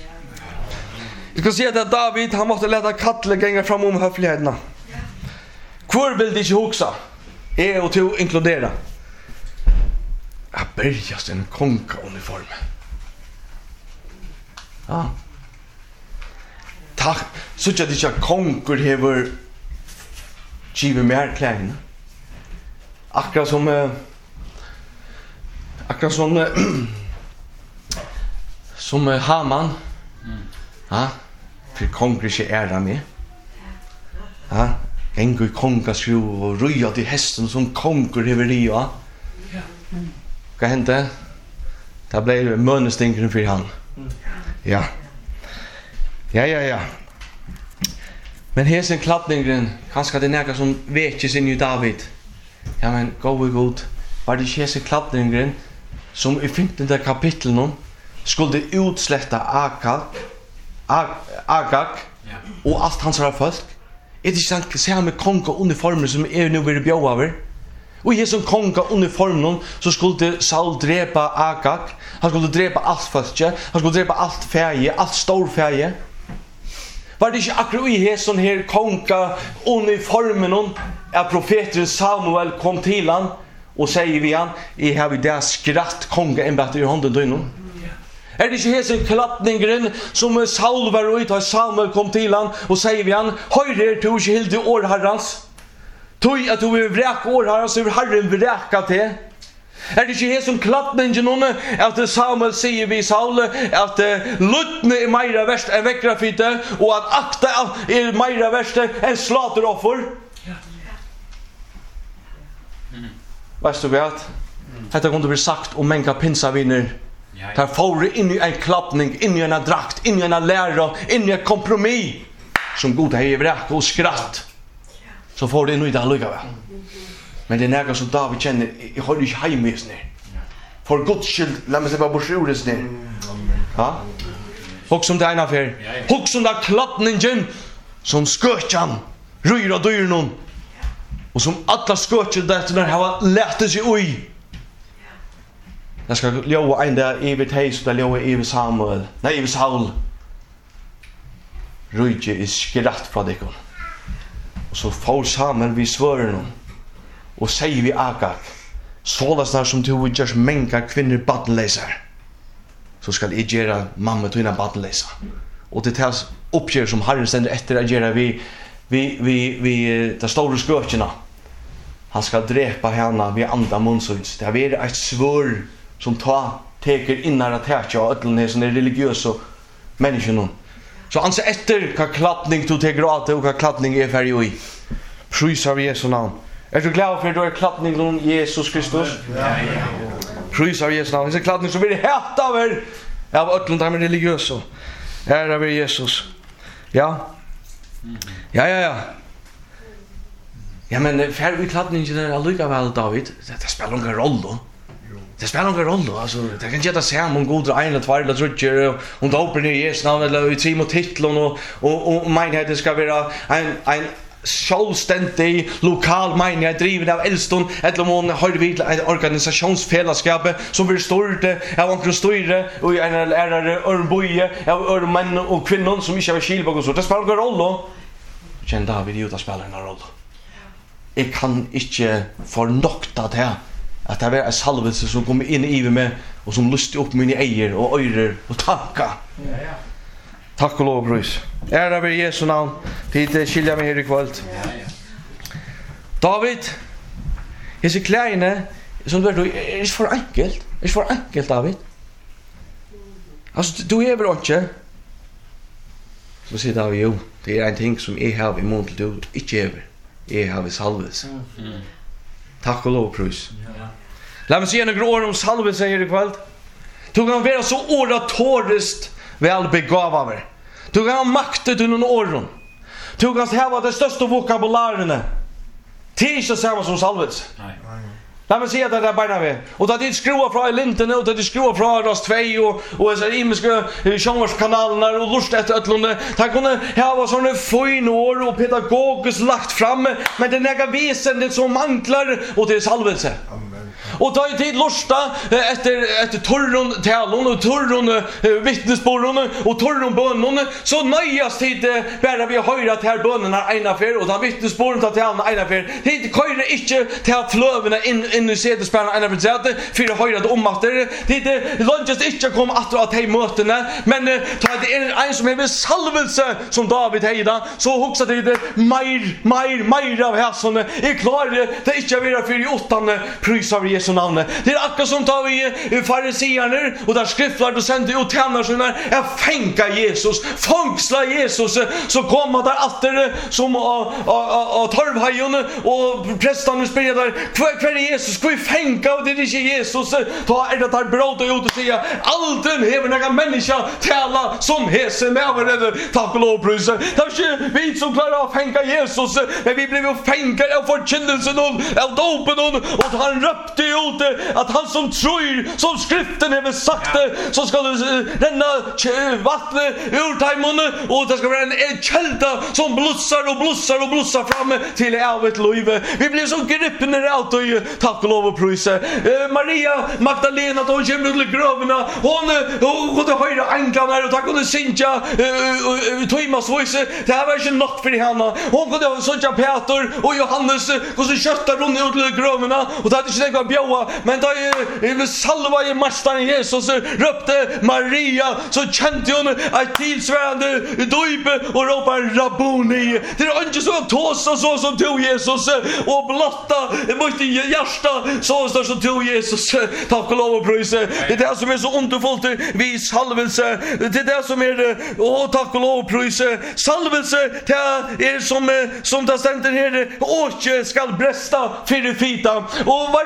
Jag ska säga att David, han måste låta Katle gänga fram om höfligheterna. Hvor vill det inte huxa? Är och till inkludera. Jag börjar en konka-uniform. Ja. Tack. Så att det inte konkur hever givet mer kläderna. Akkurat som Haman. Ja. För konkur inte ära med. Ja. Engu konkaskru och röja till hästen som konkur hever ria. Vad hände? Det blev mönestinkren för han. Ja. Ja. Men här sen kladdningen, kanske det näka som vekes in i David. Ja men, gå god. Var det inte sen kladdningen som i 15 kapitlet nu skulle utslätta Agag och allt hans folk? Är det inte så med konka uniformer som är nu vid bjauaver? Och i som konka uniformen så skulle Saul drepa Agag. Han skulle drepa allt folket. Han skulle drepa allt färge, allt stor färge. Var det inte akkurat i hesson här konka uniformen att profeten Samuel kom till han och säger vi han, I har vi där skratt konka en bättre i handen då innan. Är det inte hesson klappningen som Saul var och utav Samuel kom till han och säger vi han, höjder tog inte helt i år herrans. Tog att du vill vräka år herrans, så vill Herren vräka till. Är det inte här som klappningen någon att Samuel säger vid Saul att luttne är mera värst än väckrafite och att akta är mera värst än slateroffer? Vet du vad? Detta kunde bli sagt om mänka pinsavinner. Där får in i en klappning, in i en drakt, in i en lära, in i en kompromiss som god har vräka och skratt. Så får det in i det lugga. Men det är något som David känner, jag har inte hejmis ner. För Guds skyld, låt mig se bara borsjures ner. Ja? Och som det ena för. Och som det klappningen som skötjan ryra dyren och som alla skotcher där när har lärt sig oj. Jag ska lova en där i Betais där lova i Samuel. Nej, i Saul. Ryge är skratt från det. Och så får Samuel vi svören och säger vi Agag. Sålas där som du just många kvinnor badläsar. Så ska jag göra mamma till en badläsa. Och det tas uppgör som Herren sänder efter att göra vi de stora skotcherna. Han ska drepa henne vid andra munsuts. Det är ett svör som teker innan att täcka och ödlen som är religiösa människor. Så han ser efter vad klappning du teker åt och vad klappning är färg i. Prisar vi Jesu namn. Är du glad för att du är klappning om Jesus Kristus? Ja. Prisar vi Jesu namn. Det är klappning som blir helt av ödlen där med religiösa. Ära vi Jesus. Ja. Ja, men färg vi klappning är allikevel, David. Det spelar ingen roll då. Det spelar ingen roll då. Alltså, det kan inte säga om god och en eller två eller trutcher om dopen i Jesu namn eller i trim och titeln och menighet ska vara en självständig lokal menighet driven av Elston eller om hon har vid en organisationsfällskap som vill större av några större och en eller örboje av män och kvinnor som inte har skilbag och så. Det spelar ingen roll då. Känn David ju att spela en roll. Jag kan inte förnokta det här. Att det är en salvelse som kommer in i mig och som lustar upp mina äger och örer och tankar. Ja. Tack och lov, brus. Ära vi Jesu namn. Tid skilja mig här i kväll. David, jag ser kläderna som du är inte för enkelt. Det är för enkelt, David. Alltså, du är väl inte. Så säger David, jo, det är en ting som jag har i mån till du inte är. Jag har i salvelse. Tack och lov, brus. Låt mig se några år om salvelse här i kväll. Du kan vara så oratoriskt väl begåvad. Du kan ha makten till någon åren. Du kan ha det största vokabulären. Det är inte samma som salvelse. Låt mig se det där bara vi. Och då det skruvar från linten och då det skruvar från Ras 2 och så imiska kanalerna och lust efter ötlunde. Ta kunde ha såna fin år och pedagogiskt lagt fram men det näga väsendet som manglar och det är salvelse. Och då är det lusta efter torron talon och torron vittnesbörden och torron bönen så nöjas tid bara vi höra till här bönerna ena för och då vittnesbörden till talon ena för det körer inte till att flövna in i sedespäna ena för säte för att höra det om att det lunches inte komma att he mötena men ta det är en som är salvelse som David hejda så huxa det mer av hässon är klar det inte vara för i åttonde pris av Jesu namn. Det är akkurat som tar vi fariseerna och där skriftlärd och sänder ut tjänar såna är fänka Jesus, fångsla Jesus så kommer där åter som torvhajon och prästarna spelar där kvar är Jesus, kvar fänka och det är inte Jesus ta är det där brott och ut och säga aldrig häver några människa tala som hesen med över tack och lov prisa. Det är vi som klarar att fänka Jesus men vi blev fänka av förkynnelsen av dopen och han röpte ut att han som tror som skriften har sagt så ska det renna vatten ur tajmonen och det ska vara en kälta som blossar fram till evigt liv. Vi blir så gripen i allt och tack och lov och prisa. Maria Magdalena då hon kommer till gravarna hon kunde höra änglarna och tack kunde synja Thomas voice det här var inte nog för henne. Hon kunde synja Peter och Johannes och så köttar hon ut till gravarna och det hade inte något bjöa men då är salva i mästaren Jesus röpte Maria så kände hon att tillsvärande döpe och ropar Rabboni. Det är inte så tåsa så som du Jesus och blotta mot i hjärta så som du Jesus. Tack och lov och prisa. Det är det som är så underfullt vi salvelse. Det är det som är tack och lov och prisa. Salvelse det är som det ständer här och ska bresta för fita och vad det kan för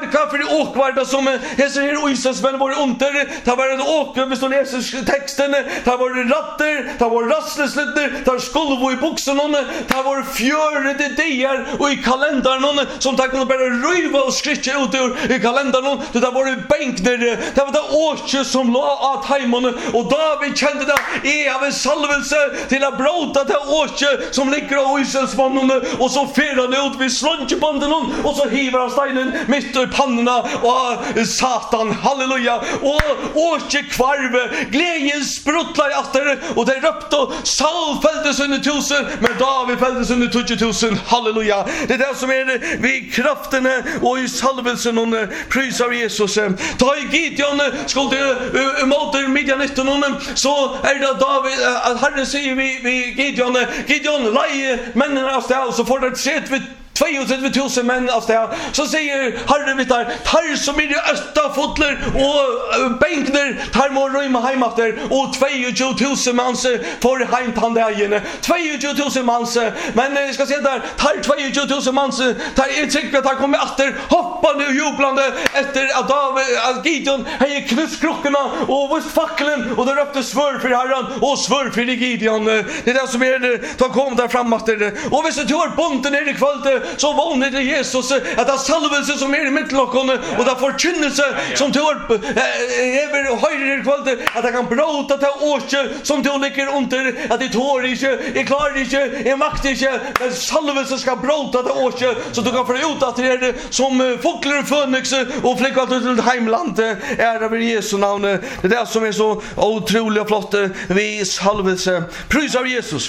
var åkvarda som heter här Isas men var under. Det var en åker hvis du läser texten. Det var ratter, det var rastleslitter, det var skolvo i buksen, det var fjörde dier och i kalendern som tack kunde bara röva och skrika ut ur kalendern. Det var bänkner, det var det årsje som låg av tajmon och David kände det är av en salvelse till att bråta det årsje som ligger av Israelsmannen och så fer han ut vid slunchbanden och så hiver han steinen mitt i pannorna och Satan, halleluja, och årsje kvarve, glädjen spruttlar efter och det röpte Saul fälldes under 1000 men David fälldes under 20 000, halleluja. Det är det som är vid kraften och i salvelsen och prisar Jesus. Ta i Gideon skulle mot Midjanitten så är det David att Herren säger vid Gideon lej männen av stad så får det se vid 22 000 män av stad. Så säger Herren vid där, tar som är i östa fotler och bänkner, tar må röjma hem efter och 22 000 mans får hem pandägen. 22 000 mans, men jag ska säga där, tar 22 000 mans, jag tycker att han kommer efter hoppande och jublande efter att David, Gideon höjer knuskrockorna och vist facklen och det röpte svör för Herren och svör för Gideon. Det är det som är, de kom där fram efter. Och hvis du har bonten ner i kvällen så vågnar det Jesus att det salvelse som är i mittlocken och det förkynnelse som du har över höjre i kvällen att det kan bråta till årsje som du ligger under att det tår inte, är klar inte, är makt inte, men salvelse ska bråta till årsje så du kan få ut att det är som fåglar och fönix och flyga till heimland är över Jesu namn. Det är det som är så otroligt flott vid salvelse. Prys av Jesus.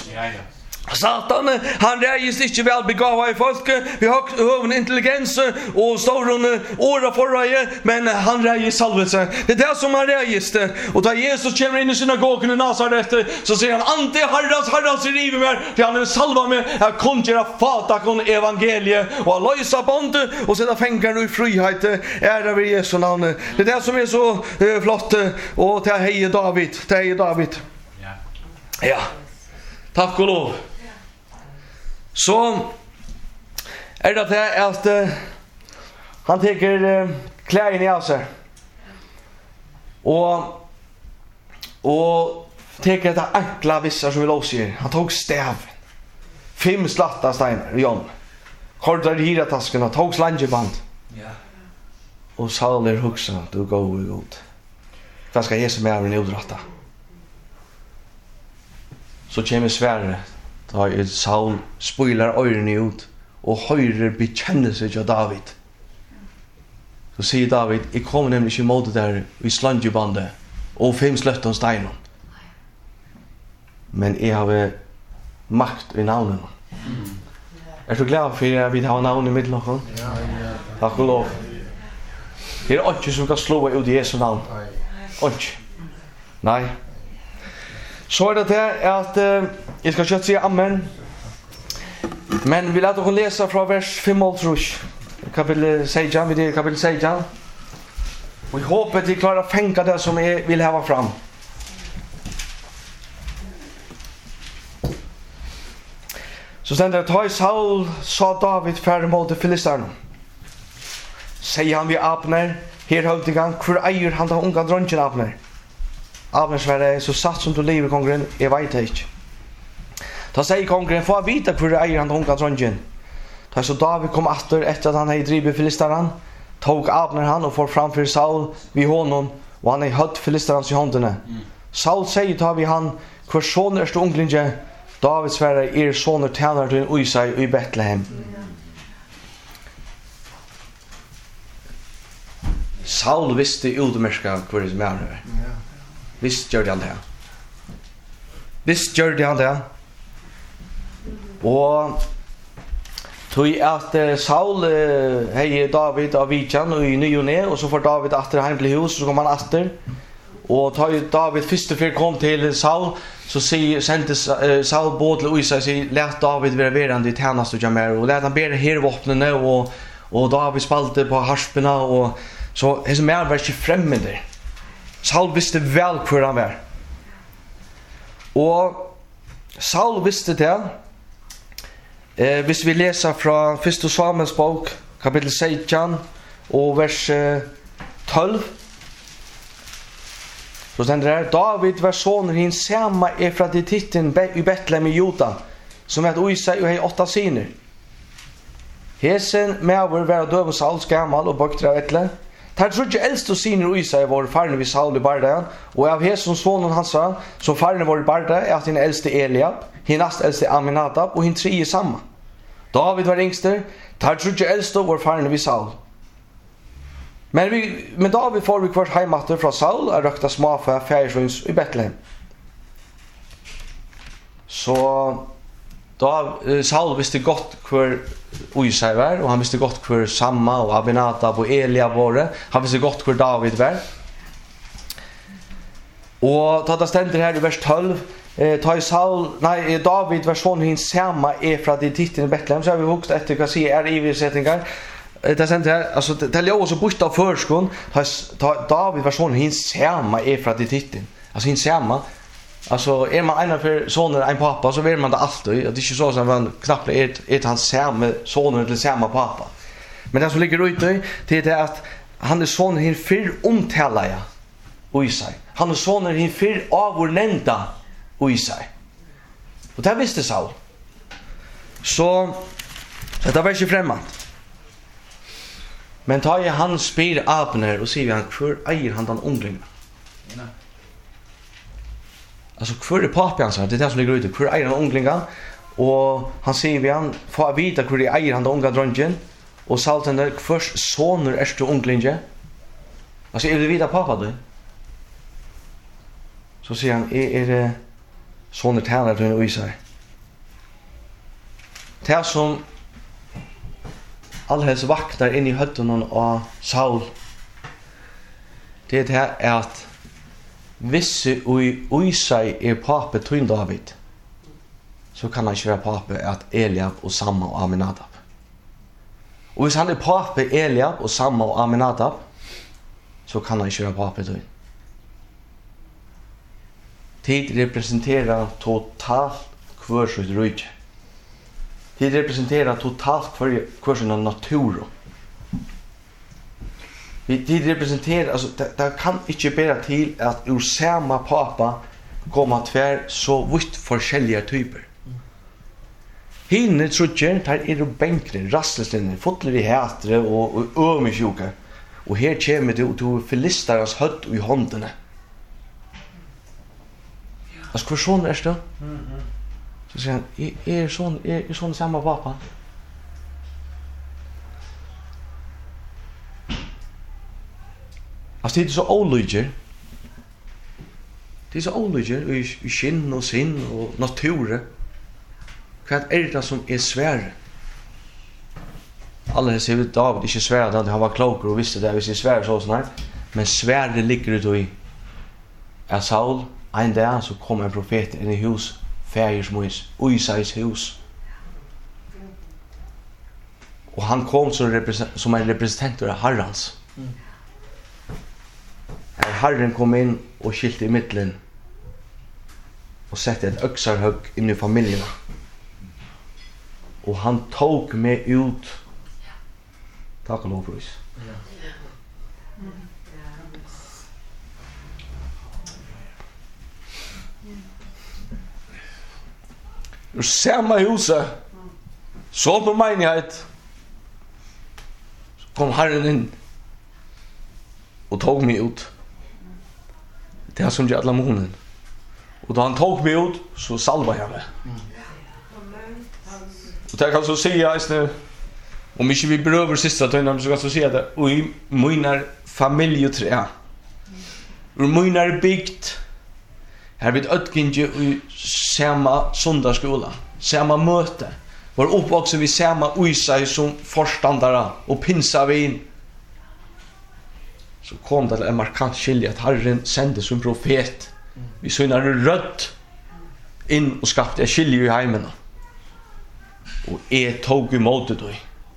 Satan, han reis inte väl begåvad i folk. Vi har en intelligens och stor åra förröje, men han reis salvelse. Det är det som han reis. Och då Jesus kommer in i synagogen i Nazaret så säger han, ante herrans i rivet mer, för han är salva med att konjera fata kon evangelie och att lösa bond och sätta fängare i frihet är över Jesu namn. Det är det som är så flott och till hej David. Ja. Tack och lov. Så är det att han tar kläderna av sig och tar det ankla vissa som vi låser. Han tog stäv 5 slatta stenar, Jon kortar hiratasken och tog slangeband och Saul huxa du går ut vad ska Jesus med en udratta så kommer Sverre då Saul spoilar öronen ut och höjer bekännelse till David. Så säger David, jag kommer nämligen inte emot det där i slangebandet och 5 slötton steinen. Men jag har makt i namnen. Är du glad för att vi har namn i mittlocken? Ja. Tack och lov. Det är inte som kan slå ut i Jesu namn. Inte. Nej. Så är det att jag ska köra säga amen. Men vi låter oss läsa från vers 5 kapitel 6. Och jag hoppas att vi klarar att fänga det som jag vill ha fram. Så ständer det att Saul sa David färdig mot Filistarna. Säger han vid Abner, här hövdigan, hur äger han den unga dronjen Abner? Abner svarar, så satt som du lever kongren, jag vet inte. Da säger kongren, få vita hur äger han den unga dronjen. Da så David kom efter att han hade drivit Filistaran, tog Abner han och får framför Saul vid honom, och han hade hött Filistarans i hånderna. Saul säger ta vid han, hur soner är unglinje, David svarar, soner tjänar till en Isai i Betlehem. Saul visste utmärska hur det med nu. Visst gör han det. Och tog att Saul hej David av Vichan och i Nyone och så får David efter hem till hus så kommer han efter. Och tar David första för kom till Saul så sände Saul båt till Isai så lät David vara verande i tjänst och jammer och lät han bära hervapnen och David spalte på harsperna och så är som är var inte främmande. Saul visste väl hur han var. Och Saul visste det. Hvis vi läser från 1 Samuels bok, kapitel 16, och vers 12. Så ständer det här, David var soner hin samma Efratititten i Betlehem i Juda, som ett Isai och hej 8 syner. Hesen med var döv och Saul gammal och bökter av etle. Tar trodde äldste syner Isai var farne vid Saul i Bardaen, och av Hesen sonen hans som farne var i Bardaen är att hin äldste Eliab, hin näst äldste Aminadab och hin tredje samma. David var yngster, tar trodde äldste var farne vid Saul. Men David får vi kvart heimater fra Saul og røkta småfø færsvins i Betlehem. Så Saul visste godt hvor Isai var, og han visste godt hvor Samma og Abinadab og Eliab var. Han visste godt hvor David var. Og da det stender her i vers 12, David var sånn hin Samma Efratititten i Betlehem, så har vi hugst etter hva sier iversetningar. Det sent här alltså det låg så bort av förskon David var sån hin samma Efratititten. Alltså hin samma. Alltså man en för sonen en pappa så vill man det alltid. Det är inte så som man knappt är hans samma sonen eller samma pappa. Men det som ligger ute det är att han är sonen hin för omtala Isai. Han är sonen hin för avurnända Isai. Och det visste Saul. Så det var inte främmande. Men tar han spyr Abner och säger han hur äger han den unglingen. Alltså hur är pappen så det är det som ligger ute. Hur äger han unglingen och han säger vi han får vita hur äger han den unga dronjen och salten där först soner är det unglingen. Alltså är det vita pappa då? Så säger han är det soner tjänar till en Isai. Det som alldeles vaktar in i hötten av Saul. Det här är att visse Isai är pape till David, så kan han köra pape att Eliab och Samma och Aminadab. Och hvis han är pape Eliab och Samma och Aminadab, så kan han köra pape till. Tid representerar totalt kvörsut rydde. Det representerar totalt för sin natur. Det representerar alltså det kan inte bära till att ur samma pappa komma tvär så vitt forskjelliga typer. Hinne trutjer tar är bänkre, rastlesen, fotler i hätre och ömesjuka. Och här kommer det till Filistaras hött i händerna. Alltså hur sån är det? Så säger han, är sån samma pappa? Alltså det är så olyger. Det är så olyger i skinn och sinn och natur. Vad är det som är svär? Alla säger att David inte svär att han var klokare och visste det hvis det svär så sån här. Men svär det ligger ut i att Saul en dag så kom en profet in i hus Färsmois Isais hus. Och han kom som en representant av Herrans. Herren kom in och skilte i mitten och sätte ett öxarhugg in i familjerna. Och han tog mig ut. Tack och lov för oss. Ur samma huset så på menighet så kom Herren in och tog mig ut. Det är som jag alla månen. Och då han tog mig ut så salvade jag mig. Och det kan så säga istället om inte vi beröver sista tiden så kan så säga det och i mina familjeträ. Ur mina byggt här vid Ötkinge i samma söndagsskola, samma möte. Var uppvuxen vid samma Isai som förstandare och pinsavin. Så kom det en markant skilje att Herren sände som profet. Vi sina rött in och skapade ett skilje i heimen. Och tog emot det då.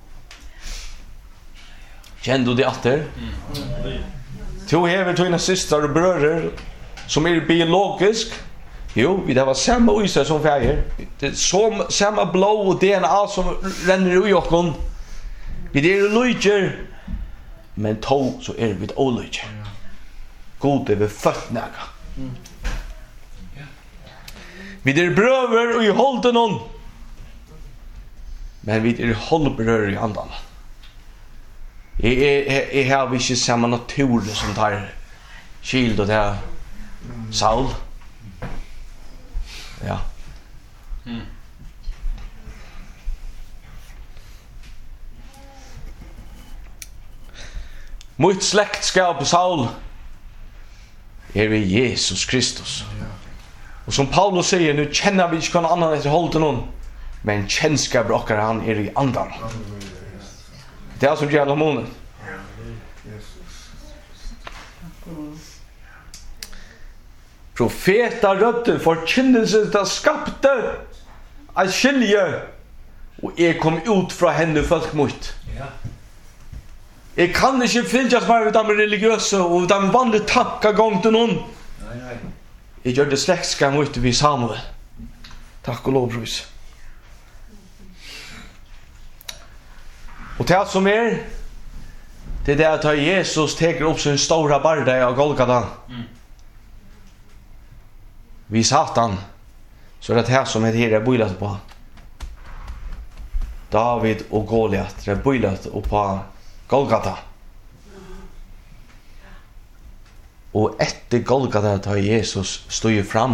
Kände du det efter? Två hever två systrar och bröder som är biologisk. Jo, vi det var samma Isai som färger. Det är som samma blå och DNA som renner ur jokon. Vi det är lojter. men to så vi ett olika. God vi fött näga. Vi bröver och i hålden någon. Men vi hållbrör i andan. Jag har vi inte samma natur som tar skild och det Saul. Ja. Mitt släktskap Saul vi Jesus Kristus. Och som Paulus säger, nu känner vi inte någon annan efter hållet någon, men känskap bråkar han i andan. Det är som gäller månen. Profeta rötten förkynnelsen där skapte att skilja och kom ut från henne folk mot. Jag kan inte fyljas med de religiösa och de vanliga tankar gång till någon. Jag gör det släktskap mot vi Samuel. Tack och lov, brus. Och det som det är det att Jesus teker upp sin stora barda av Golgata. Vi Satan. Så det här som är bojlat på. David och Goliat är bojlat på Golgata. Och efter Golgata tar Jesus stod fram.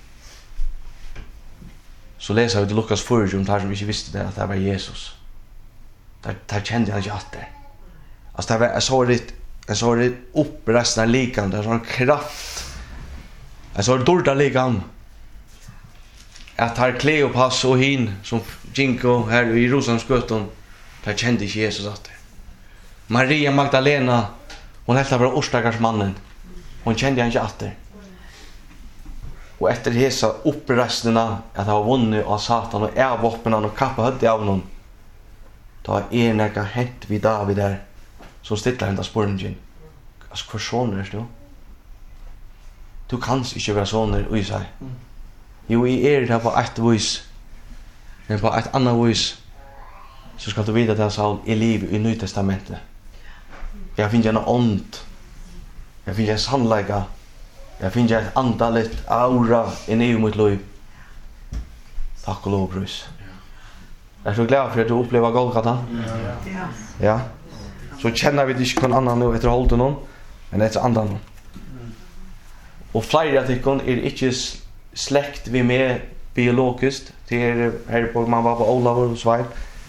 Så läser vi det Lukas 4 om det som vi inte visste det, att det var Jesus. Där kände jag inte att det. Alltså det var så det upprestna likan, det var en kraft. Så det dårda likan. Att här Kleopas och hin som Jinko här i Jerusalemsgöten, där kände inte Jesus att det. Maria Magdalena, hon hette bara orsakarsmannen. Hon kände inte att det. Och efter dessa upprestna att ha vunnit av Satan och vapnen och kappa hödde av någon, då enäga hänt vid David där som stilla hända spåringen. Alltså, hva soner du? Du kan ikke være soner i seg. Jo, jeg det på ett vis, men på ett annet vis så skal du vite at jeg sa i liv i Nytestamentet. Jeg finner en ånd. Jeg finner en sannleika. Jeg finner et andalet aura i mot liv. Takk og lov, brus. Er du glad for at du opplever Golgata? Ja. Så känner vi ikke noen annan nå etter holdet noen, men etter andan noen. Og flere av tikkene ikke slekt vi med biologiskt. Det her på man var på Olav og Svein.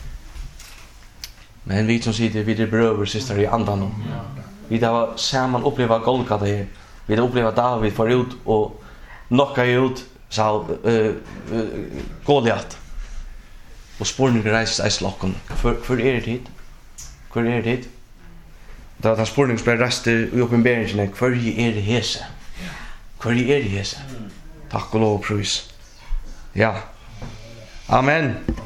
Men vi som sitter vid det brøver siste i andan noen. Vi har sammen oppleva Golgata her. Vi har oppleva David for ut og nokka ut Goliat. Og spårningen reises ei slokken. For det hit? Hvor det hit? Da den spårningen ble reist i oppenberingen, hvor det hese? Hvor det hese? Takk og lov og prøys. Ja. Amen.